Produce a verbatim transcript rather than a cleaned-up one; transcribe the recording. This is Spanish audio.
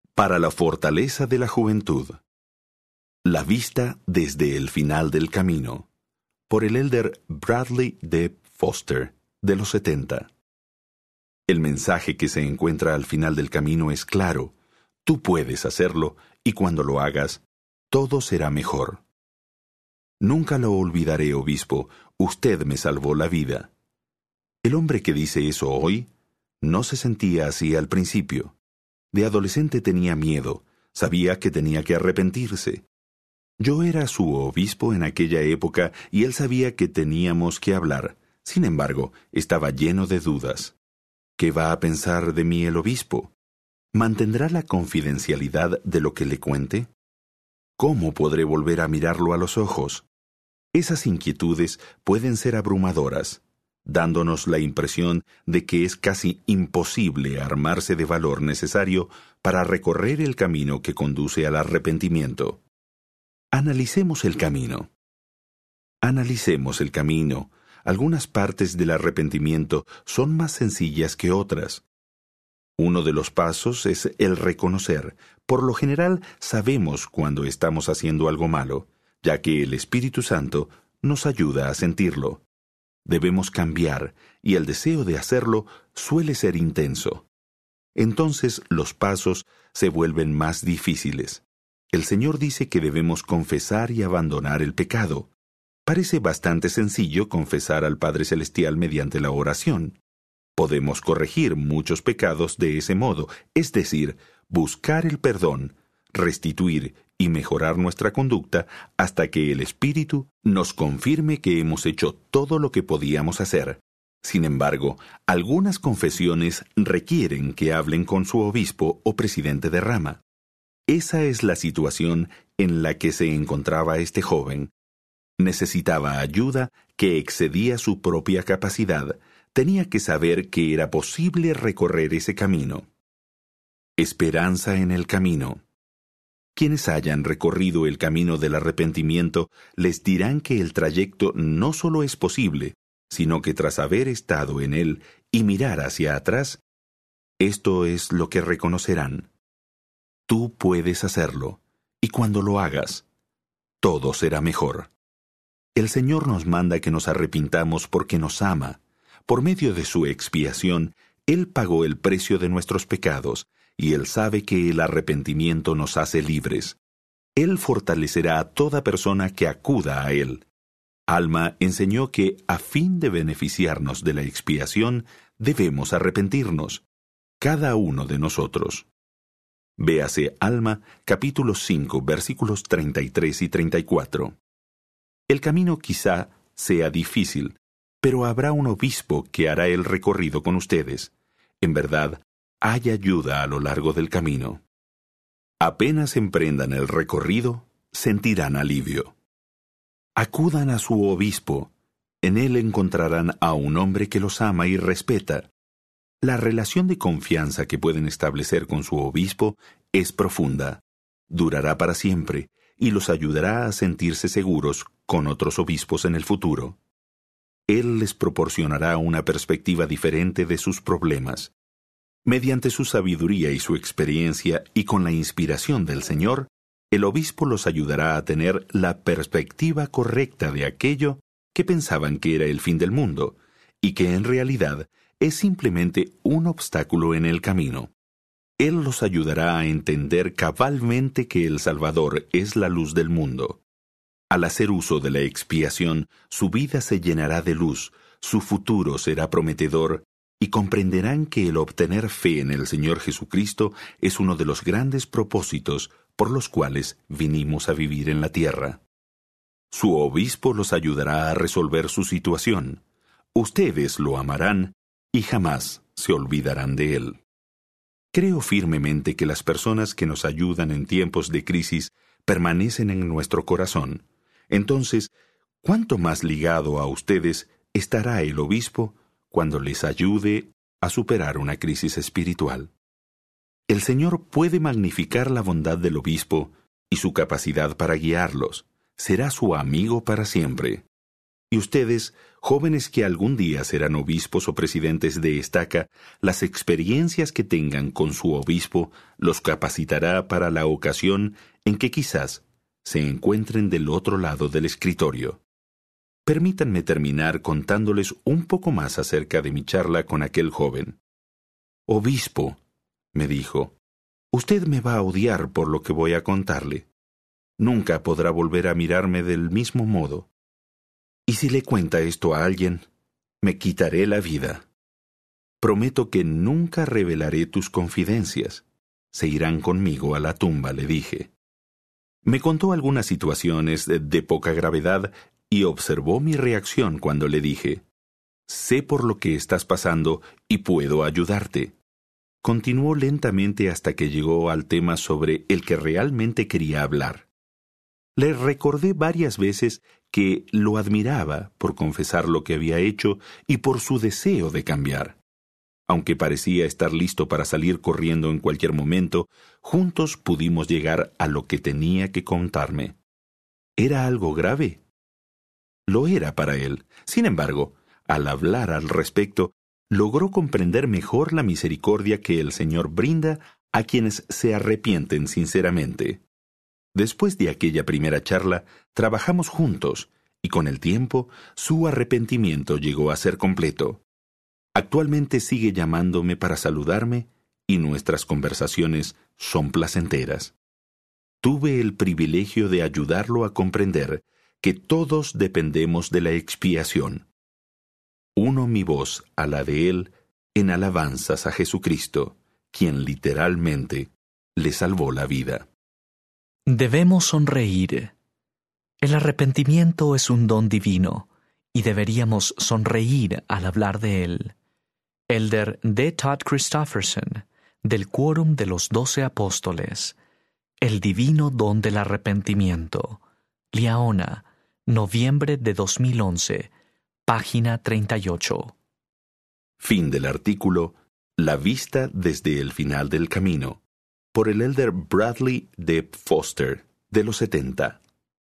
Para la fortaleza de la juventud. La vista desde el final del camino. Por el elder Bradley D. Foster, de los setenta. El mensaje que se encuentra al final del camino es claro. Tú puedes hacerlo, y cuando lo hagas, todo será mejor. Nunca lo olvidaré, obispo, usted me salvó la vida. El hombre que dice eso hoy no se sentía así al principio. De adolescente tenía miedo, sabía que tenía que arrepentirse. Yo era su obispo en aquella época y él sabía que teníamos que hablar. Sin embargo, estaba lleno de dudas. ¿Qué va a pensar de mí el obispo? ¿Mantendrá la confidencialidad de lo que le cuente? ¿Cómo podré volver a mirarlo a los ojos? Esas inquietudes pueden ser abrumadoras, dándonos la impresión de que es casi imposible armarse de valor necesario para recorrer el camino que conduce al arrepentimiento. Analicemos el camino. Analicemos el camino. Algunas partes del arrepentimiento son más sencillas que otras. Uno de los pasos es el reconocer. Por lo general, sabemos cuando estamos haciendo algo malo, ya que el Espíritu Santo nos ayuda a sentirlo. Debemos cambiar, y el deseo de hacerlo suele ser intenso. Entonces los pasos se vuelven más difíciles. El Señor dice que debemos confesar y abandonar el pecado. Parece bastante sencillo confesar al Padre Celestial mediante la oración. Podemos corregir muchos pecados de ese modo, es decir, buscar el perdón, restituir y mejorar nuestra conducta hasta que el Espíritu nos confirme que hemos hecho todo lo que podíamos hacer. Sin embargo, algunas confesiones requieren que hablen con su obispo o presidente de rama. Esa es la situación en la que se encontraba este joven. Necesitaba ayuda que excedía su propia capacidad. Tenía que saber que era posible recorrer ese camino. Esperanza en el camino. Quienes hayan recorrido el camino del arrepentimiento les dirán que el trayecto no solo es posible, sino que tras haber estado en él y mirar hacia atrás, esto es lo que reconocerán. Tú puedes hacerlo, y cuando lo hagas, todo será mejor. El Señor nos manda que nos arrepintamos porque nos ama. Por medio de su expiación, Él pagó el precio de nuestros pecados, y Él sabe que el arrepentimiento nos hace libres. Él fortalecerá a toda persona que acuda a Él. Alma enseñó que, a fin de beneficiarnos de la expiación, debemos arrepentirnos, cada uno de nosotros. Véase Alma, capítulo cinco, versículos treinta y tres y treinta y cuatro. El camino quizá sea difícil, pero habrá un obispo que hará el recorrido con ustedes. En verdad, hay ayuda a lo largo del camino. Apenas emprendan el recorrido, sentirán alivio. Acudan a su obispo. En él encontrarán a un hombre que los ama y respeta. La relación de confianza que pueden establecer con su obispo es profunda. Durará para siempre y los ayudará a sentirse seguros con otros obispos en el futuro. Él les proporcionará una perspectiva diferente de sus problemas. Mediante su sabiduría y su experiencia y con la inspiración del Señor, el obispo los ayudará a tener la perspectiva correcta de aquello que pensaban que era el fin del mundo y que en realidad es simplemente un obstáculo en el camino. Él los ayudará a entender cabalmente que el Salvador es la luz del mundo. Al hacer uso de la expiación, su vida se llenará de luz, su futuro será prometedor, y comprenderán que el obtener fe en el Señor Jesucristo es uno de los grandes propósitos por los cuales vinimos a vivir en la tierra. Su obispo los ayudará a resolver su situación. Ustedes lo amarán y jamás se olvidarán de él. Creo firmemente que las personas que nos ayudan en tiempos de crisis permanecen en nuestro corazón. Entonces, ¿cuánto más ligado a ustedes estará el obispo cuando les ayude a superar una crisis espiritual? El Señor puede magnificar la bondad del obispo y su capacidad para guiarlos. Será su amigo para siempre. Y ustedes, jóvenes que algún día serán obispos o presidentes de estaca, las experiencias que tengan con su obispo los capacitará para la ocasión en que quizás se encuentren del otro lado del escritorio. Permítanme terminar contándoles un poco más acerca de mi charla con aquel joven. «Obispo», me dijo, «usted me va a odiar por lo que voy a contarle. Nunca podrá volver a mirarme del mismo modo. Y si le cuenta esto a alguien, me quitaré la vida. Prometo que nunca revelaré tus confidencias. Se irán conmigo a la tumba», le dije. Me contó algunas situaciones de, de poca gravedad y observó mi reacción cuando le dije, «Sé por lo que estás pasando y puedo ayudarte». Continuó lentamente hasta que llegó al tema sobre el que realmente quería hablar. Le recordé varias veces que lo admiraba por confesar lo que había hecho y por su deseo de cambiar. Aunque parecía estar listo para salir corriendo en cualquier momento, juntos pudimos llegar a lo que tenía que contarme. ¿Era algo grave? Lo era para él. Sin embargo, al hablar al respecto, logró comprender mejor la misericordia que el Señor brinda a quienes se arrepienten sinceramente. Después de aquella primera charla, trabajamos juntos, y con el tiempo, su arrepentimiento llegó a ser completo. Actualmente sigue llamándome para saludarme, y nuestras conversaciones son placenteras. Tuve el privilegio de ayudarlo a comprender que todos dependemos de la expiación. Uno mi voz a la de él en alabanzas a Jesucristo, quien literalmente le salvó la vida. Debemos sonreír. El arrepentimiento es un don divino y deberíamos sonreír al hablar de él. Elder D. Todd Christofferson, del Quórum de los Doce Apóstoles. El divino don del arrepentimiento. Liaona, noviembre de dos mil once, página treinta y ocho. Fin del artículo La vista desde el final del camino, por el elder Bradley D. Foster, de los setenta.